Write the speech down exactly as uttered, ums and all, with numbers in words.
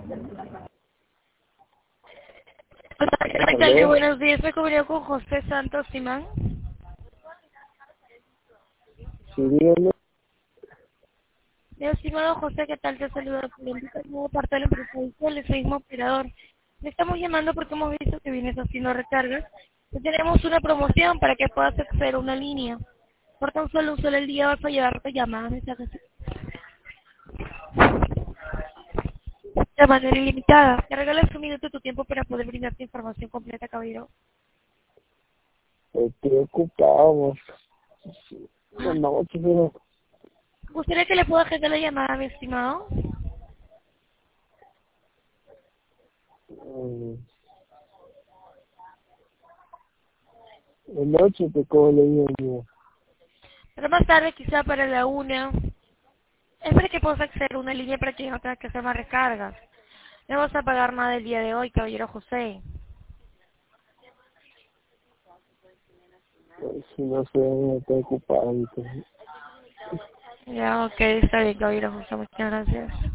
Hola, ¿qué tal? Muy ¿Aló? buenos días. Me comunico con José Santos Simán. Sí, dígame. Mi estimado José, ¿qué tal? Te saludo de parte de la empresa Visual, soy mismo operador. Le estamos llamando porque hemos visto que vienes haciendo recargas y tenemos una promoción para que puedas acceder a una línea. Por tan solo un solo el día vas a llevarte llamadas, mensajes de manera ilimitada. Te regalas un minuto de tu tiempo para poder brindarte información completa, caballero. Estoy ocupado. De Ah, noche, pero... ¿gustaría que le pueda agendar la llamada, mi estimado? mm, de noche te cojo la línea. Pero más tarde, quizá para la una. Es para que puedas acceder a una línea para que no tengas que hacer más recargas. No vas a pagar nada el día de hoy, caballero José. Si no sé, estoy ocupado. Entonces. Ya, ok, está bien, caballero José. Muchas gracias.